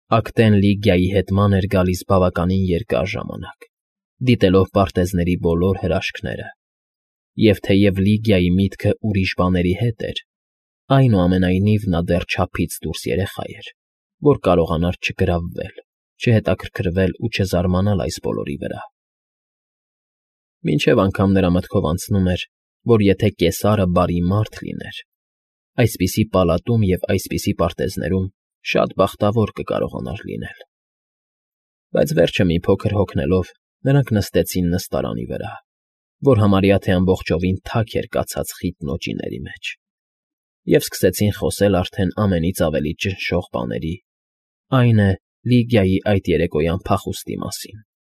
Ակտեն Լիգիայի հետ ման էր գալիս բավականին երկար ժամանակ, դիտելով պարտեզների բոլոր հրաշքները, և թեև Լիգիայի միտքը ուրիշ բաների հետ էր, այնուամենայնիվ նա դեռ չափից դուրս երեխա էր, որ կարողանար չգրավվել, չհետաքրքրվել ու չզարմանալ այս բոլորի վրա։ Մինչև անգամ նրա մտքով անցնում էր, որ եթե Կեսարը բարի մարդ լիներ, այսպիսի պալատում և այսպիսի պարտեզներում շատ բախտավոր կկարողանար լինել։ Բայց վերջը մի փոքր հոգնելով, նրանք նստեցին նստարանի վրա, որ համարյա թե ամբողջովին թաք էր կացած խիտ նոճիների մեջ, և սկսեցին խոսել արդեն ամենից ավելի ճնշող բաների, այն է, Լիգիայի այդ երեկոյան փախուստի մասին։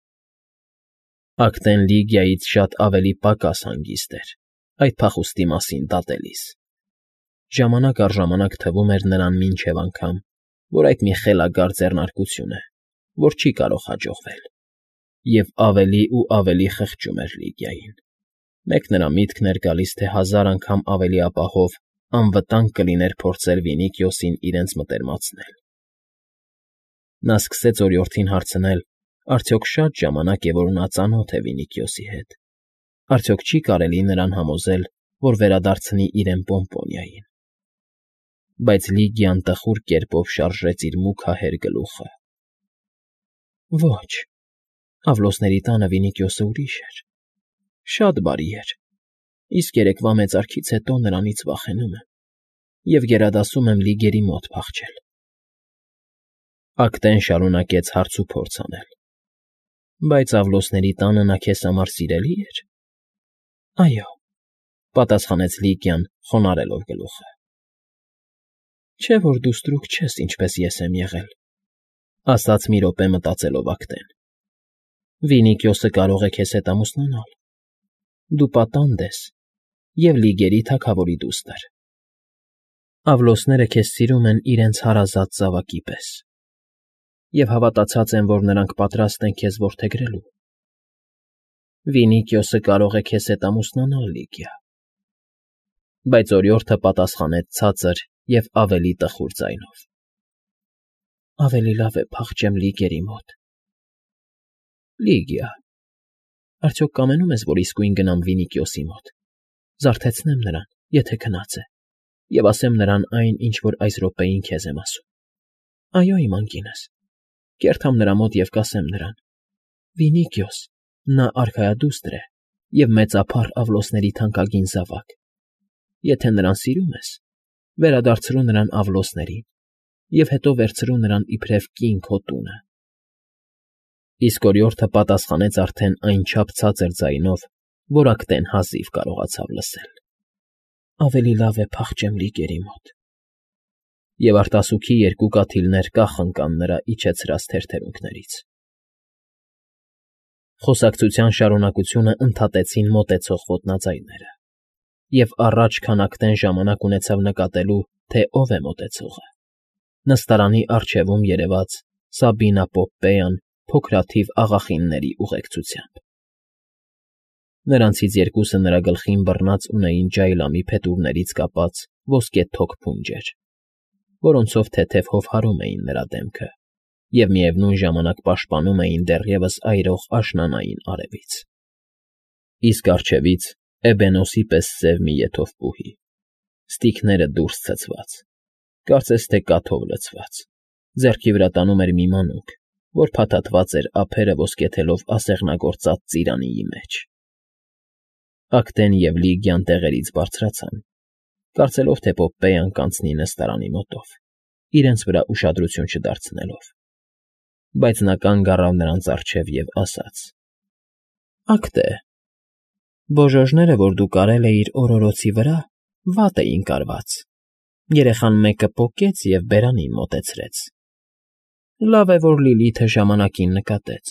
Ակտեն Լիգիայից շատ ավելի պակաս հանգիստ էր այդ փախուստի մասին դատելիս։ Ժամանակ առ ժամանակ թվում էր նրան մինչև անգամ, որ այդ մի խելագար ձեռնարկություն է, որ չի կարող հաջողվել, և ավելի ու ավելի խղճում էր Լիգիային։ Մեկ նրա միտքն էր գալիս, թե 1000 անգամ ավելի ապահով, անվտանգ կլիներ փորձել Վինիքիոսին իրենց մտերմացնել։ Նա սկսեց օրիորդին հարցնել, արդյոք շատ ժամանակ է, որ նա ծանոթ է Վինիքիոսի հետ, արդյոք չի կարելի նրան համոզել, որ վերադարձնի իրեն Պոմպոնիային։ Բայց Լիգիան տխուր կերպով շարժեց իր մուգահեր գլուխը։ Ոչ, Ավլոսների տանը Վինիքիոսը ուրիշ էր, շատ բարի էր, իսկ երեկվա մեծարքից հետո նրանից վախենում եմ և գերադասում եմ Լիգերի մոտ փախչել։ Ակտեն շարունակեց հարցուփորձ անել. Բայց Ավլոսների տանը նա քեզ համար սիրելի էր։ Այո, պատասխանեց Լիգիան, խոնարհելով գլուխը։ Չէ՞ որ դու ստրուկ չես, ինչպես ես եմ եղել, ասաց մի րոպե մտածելով Ակտեն։ Վինիքիոսը կարող է քեզ հետ ամուսնանալ։ Դու պատանդ ես և Լիգերի թագավորի դուստր։ Ավլոսները քեզ սիրում են իրենց հարազատ զավակի պես, և հավատացած են, որ նրանք պատրաստ են քեզ որդեգրելու։ Վինիքիոսը կարող է քեզ հետ ամուսնանալ, Լիգիա։ Բայց օրիորդը պատասխանեց ցածր և ավելի տխուր ձայնով. Ավելի լավ է փախչեմ Լիգերի մոտ։ Լիգիա, արդյոք կամենում ես, որ իսկույն գնամ Վինիքիոսի մոտ, զարթեցնեմ նրան, եթե քնած է, և ասեմ նրան այն, ինչ որ այս րոպեին քեզ եմ ասում։ Այո, իմ անկինս, կերթամ նրա մոտ և կասեմ նրան. Վինիքիոս, նա արքայադուստր է և մեծափառ Ավլոսների թանկագին զավակ։ Եթե նրան սիրում ես, վերադարձրու նրան Ավլոսներին և հետո վերցրու նրան իբրև կին քո տունը։ Իսկ օրիորդը պատասխանեց արդեն այնչափ ցածր ձայնով, որ Ակտեն հազիվ կարողացավ լսել. Ավելի լավ է փախչեմ Լիգերի մոտ։ Եվ արտասուքի երկու կաթիլներ կախ ընկան նրա իջեցրած թերթերունքներից։ Խոսակցության շարունակությունը ընդհատեցին մոտեցող ոտնաձայները, և առաջ, քան Ակտեն ժամանակ ունեցավ նկատելու, թե ով է մոտեցողը, նստարանի առջևում երևաց Սաբինա Պոպպեյան փոքրաթիվ աղախինների ուղեկցությամբ։ Նրանցից երկուսը նրա գլխին բռնած ունեին ջայլամի փետուրներից կապած ոսկե թոք փունջեր, որոնցով թեթև հով հարում էին նրա դեմքը և միևնույն ժամանակ պաշտպանում էին դեռևս այրող աշնանային արևից։ Իսկ առջևից էբենոսի պես սև մի եթովպուհի, ստիքները դուրս ցցված, կարծես թե կաթով լցված, ձեռքի վրա տանում էր մի մանուկ, որ փաթաթված էր ափերը ոսկեթելով ասեղնագործած ծիրանիի մեջ։ Ակտեն և Լիգիան տեղերից բարձրացան, կարծելով, թե Պոպպեյան կանցնի նստարանի մոտով, իրենց վրա ուշադրություն չդարձնելով։ Բայց նա կանգ առավ նրանց առջև և ասաց. Ակտե, բոժոժները, որ դու կարել էիր օրորոցի վրա, վատ էին կարված։ Երեխան մեկը պոկեց և բերանին մոտեցրեց։ Լավ է, որ Լիլիթը ժամանակին նկատեց։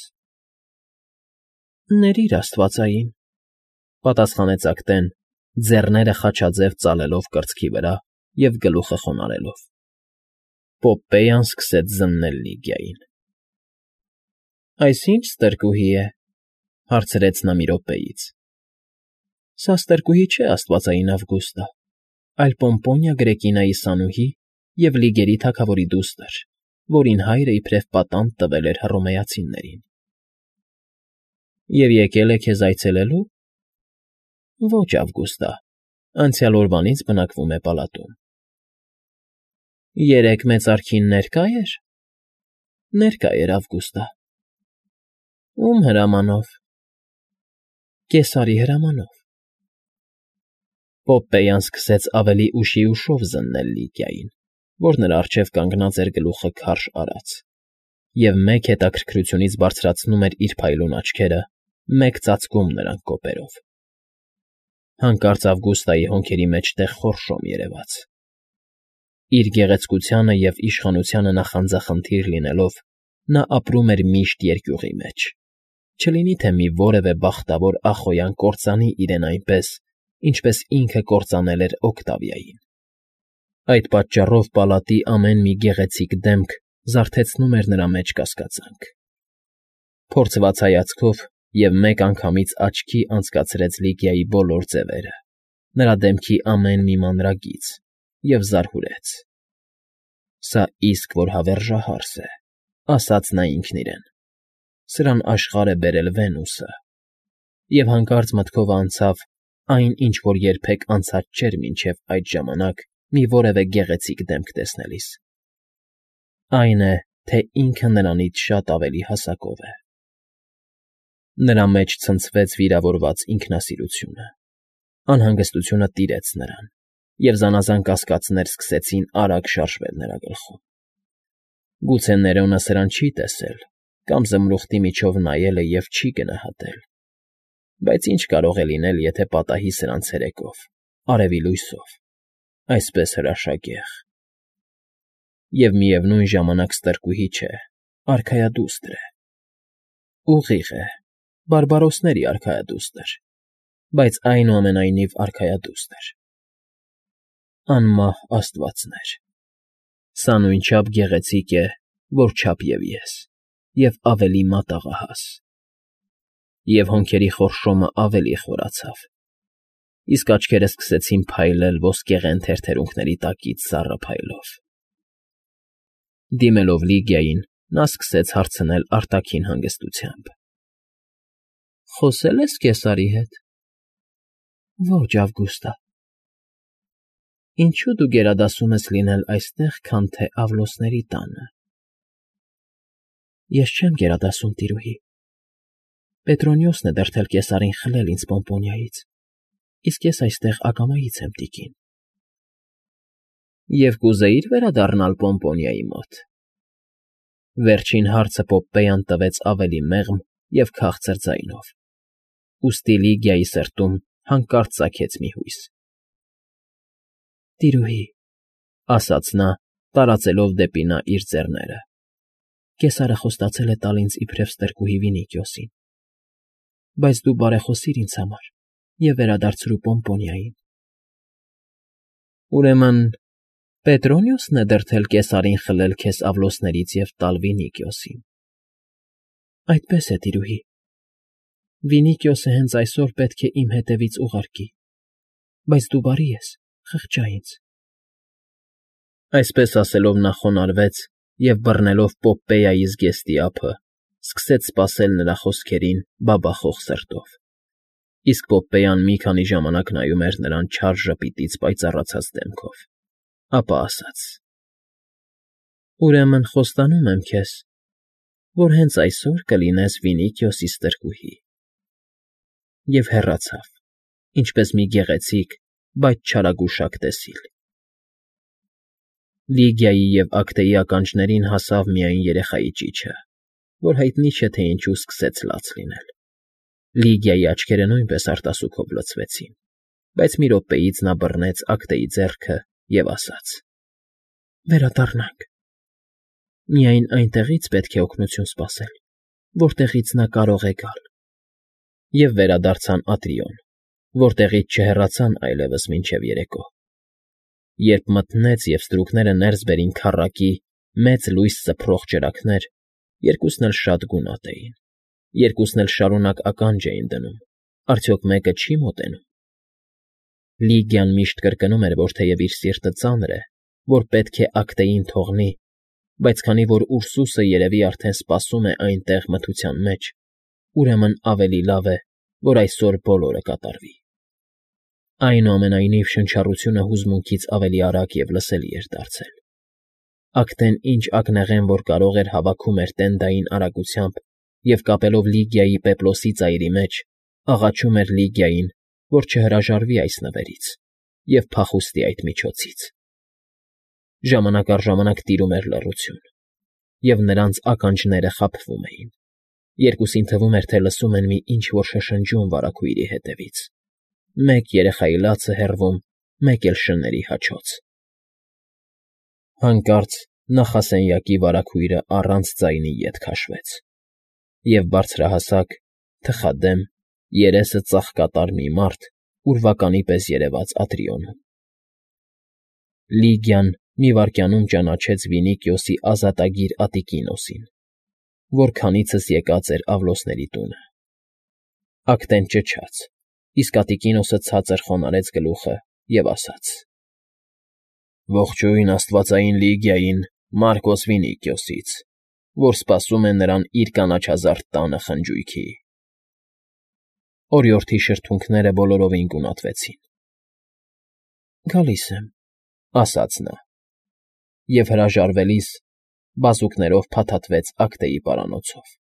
Ներիր աստվածային, պատասխանեց Ակտեն, ձեռները խաչաձև ծալելով կրծքի վրա և գլուխը խոնարհելով։ Պոպպեյան սկսեց զննել Լիգիային։ Այս ի՞նչ ստրկուհի է, հարցրեց նա մի րոպեից։ Սա ստրկուհի չէ, աստվածային Ավգուստա, այլ Պոմպոնիա Գրեկինայի սանուհի և Լիգերի թագավորի դուստր, որին հայրը իբրև պատանդ տվել էր հռոմեացիներին։ Եվ եկել է քեզ այցելելու։ Ոչ, Ավգուստա, անցյալ օրվանից բնակվում է պալատում։ Երեկ մեծարքին ներկա էր։ Ներկա էր, Ավգուստա։ Ում հրամանով։ Կեսարի հրամանով։ Պոպպեյան սկսեց ավելի ուշիուշով զննել Լիգիային, որ նրա առջև կանգնած էր գլուխը քարշ արած, և մեկ հետաքրքրությունից բարձրացնում էր իր փայլուն աչքերը, մեկ ծածկում նրանք կոպերով։ Հանկարծ Ավգուստայի հոնքերի մեջտեղ խորշոմ երևաց։ Իր գեղեցկությանը և իշխանությանը նախանձախնդիր լինելով, նա ապրում էր միշտ երկյուղի մեջ, չլինի թե մի որևէ բախտավոր ախոյան կործանի իրեն այնպես, ինչպես ինքը կործանել էր Օկտավիային։ Այդ պատճառով պալատի ամեն մի գեղեցիկ դեմք զարթեցնում էր նրա մեջ կասկածանք։ Փորձված հայացքով և մեկ անգամից աչքի անցկացրեց Լիգիայի բոլոր ձևերը, նրա դեմքի ամեն մի մանրագիծ, և զարհուրեց։ Սա իսկ որ հավերժահարս է, ասաց նա ինքն իրեն։ Սրան աշխարհ է բերել Վենուսը։ Եվ հանկարծ մտքով անցավ այն, ինչ որ երբեք անցած չէր մինչև այդ ժամանակ մի որևէ գեղեցիկ դեմք տեսնելիս։ Այն է, թե ինքը նրանից շատ ավելի հասակով է։ Նրա մեջ ցնցվեց վիրավորված ինքնասիրությունը։ Անհանգստությունը տիրեց նրան, և զանազան կասկածներ սկսեցին արագ շարժվել նրա գլխում։ Գուցե Ներոնը սրան չի տեսել, կամ զմրուխտի միջով նայել է և չի գնահատել։ Բայց ինչ կարող է լինել, եթե պատահի սրան ցերեկով, արևի լույսով, այսպես հրաշագեղ։ Եվ միևնույն ժամանակ ստրկուհի չէ, արքայադուստր է։ Ուղիղ է, բարբարոսների արքայադուստր, բայց այնուամենայնիվ արքայադուստր։ Անմահ աստվածներ։ Սա նույնչափ գեղեցիկ է, որչափ և ես, և ավելի մատաղահաս։ Եվ հոնքերի խորշոմը ավելի խորացավ, իսկ աչքերը սկսեցին փայլել ոսկեղեն թերթերունքների տակից սառը փայլով։ Դիմելով Լիգիային, նա սկսեց հարցնել արտաքին հանգստությամբ։ Խոսե՞լ ես Կեսարի հետ։ Ոչ, Ավգուստա։ Ինչո՞ւ դու գերադասում ես լինել այստեղ, քան թե Ավլոսների տանը։ Ես չեմ գերադասում, տիրուհի։ Պետրոնիոսն է դրդել Կեսարին խլել ինձ Պոմպոնիայից, իսկ ես այստեղ ակամայից եմ տիկին։ Եվ կուզեիր վերադառնալ Պոմպոնիայի մոտ։ Վերջին հարցը Պոպպեյան տվեց ավելի մեղմ և քաղցր ձայնով, ուստի Լիգիայի սրտում հանկարծ ծագեց մի հույս։ Տիրուհի, ասաց նա, տարածելով դեպի նա իր ձեռները, Կեսարը խոստացել է տալ ինձ իբրև ստրկուհի Վինիքիոսին, բայց դու բարեխոսիր ինձ համար և վերադարձրու Պոմպոնիային։ Ուրեմն Պետրոնիոսն է դրդել Կեսարին խլել քեզ Ավլոսներից և տալ Վինիքիոսին։ Այդպես է, տիրուհի։ Վինիքիոսը հենց այսօր պետք է իմ հետևից ուղարկի, բայց դու բարի ես, խղճա ինձ։ Այսպես ասելով նա խոնարհվեց և, բռնելով Պոպպեյայի զգեստի ափը, սկսեց սպասել նրա խոսքերին բաբախող սրտով, իսկ Պոպպեյան մի քանի ժամանակ նայում էր նրան չար ժպիտից պայծառացած դեմքով, ապա ասաց. Ուրեմն խոստանում եմ քեզ, որ հենց այսօր կլինես Վինիքիոսի ստրկուհի։ Եվ հեռացավ, ինչպես մի գեղեցիկ, բայց չարագուշակ տեսիլ։ Լիգիայի և Ակտեի ականջներին հասավ միայն երեխայի ճիչը, որ հայտնի չէ թե ինչու սկսեց լաց լինել։ Լիգիայի աչքերը նույնպես արտասուքով լցվեցին, բայց մի րոպեից նա բռնեց Ակտեի ձեռքը և ասաց. Վերադառնանք։ Միայն այնտեղից պետք է օգնություն սպասել, որտեղից նա կարող է գալ։ Եվ վերադարձան Ատրիոն, որտեղից չհեռացան այլևս մինչև երեկո։ Երբ մթնեց և ստրուկները ներս բերին քառակի մեծ լույս սփռող ճրագներ, երկուսն էլ շատ գունատ էին, երկուսն էլ շարունակ ականջ էին դնում, արդյոք մեկը չի մոտենում։ Լիգիան միշտ կրկնում էր, որ թեև իր սիրտը ծանր է, որ պետք է Ակտեին թողնի, բայց քանի որ Ուրսուսը երևի արդեն սպասում է այնտեղ մթության մեջ, ուրեմն ավելի լավ է, որ այսօր բոլորը կատարվի։ Այնուամենայնիվ շնչառությունը հուզմունքից ավելի արագ և լսելի էր դարձել։ Ակտեն ինչ ակնեղեն որ կարող էր հավաքում էր տենդային արագությամբ և կապելով Լիգիայի պեպլոսի ծայրի մեջ, աղաչում էր Լիգիային, որ չհրաժարվի այս նվերից և փախուստի այդ միջոցից։ Ժամանակ առ ժամանակ տիրում էր լռություն, և նրանց ականջները խաբվում էին։ Երկուսին թվում էր, թե լսում են մի ինչ֊որ շշնջում վարագույրի հետևից, մեկ երեխայի լացը հեռվում, մեկ էլ շների հաչոց։ Հանկարծ նախասենյակի վարագույրը առանց ձայնի ետ քաշվեց, և բարձրահասակ, թխադեմ, երեսը ծաղկատար մի մարդ ուրվականի պես երևաց Ատրիոնում։ Լիգիան մի վայրկյանում ճանաչեց Վինիքիոսի ազատագիր Ատիկինոսին, որ քանիցս եկած էր Ավլոսների տունը։ Ակտեն ճչաց, իսկ Ատիկինոսը ցածր խոնարհեց գլուխը և ասաց. «Ողջույն աստվածային Լիգիային Մարկոս Վինիքիոսից, որ սպասում է նրան իր կանաչազարդ տանը խնջույքի»։ Օրիորդի շրթունքները բոլորովին գունատվեցին։ «Գալիս եմ», ասաց նա, և հրաժարվելիս բազուկներով փաթաթվեց Ակտեի պարանոցով։